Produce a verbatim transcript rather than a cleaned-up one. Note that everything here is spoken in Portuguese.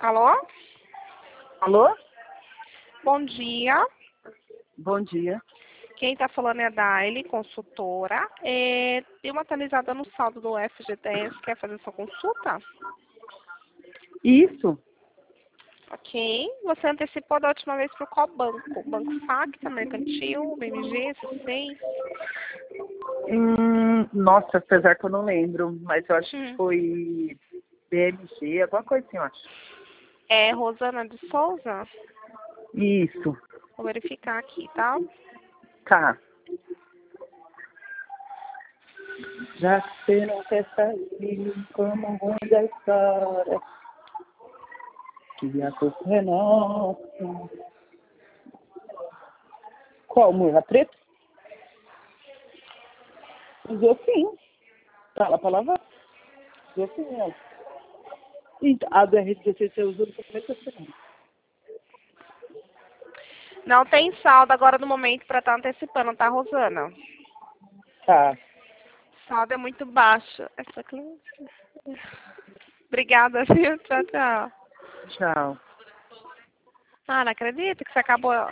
Alô? Alô? Bom dia. Bom dia. Quem está falando é a Daile, consultora. É, deu uma atualizada no saldo do F G T S. Quer fazer sua consulta? Isso? Ok. Você antecipou da última vez para qual banco? Banco Facta, Mercantil, B M G, C seis? Hum, nossa, apesar que eu não lembro, mas eu acho que Hum. foi B M G, alguma coisa assim, eu acho. É Rosana de Souza? Isso. Vou verificar aqui, tá? Tá. Já que você não quer sair como ruim da história, que a culpa é nossa. Qual, Murra Preta? Usou sim. Fala a palavra. Usou sim, ela. Então, a do R D C você usou no começo da semana. Não tem saldo agora no momento para estar antecipando, tá, Rosana? Tá. Saldo é muito baixo. Essa cliente. Obrigada, viu? Tchau, tchau. Tchau. Ah, não acredito que você acabou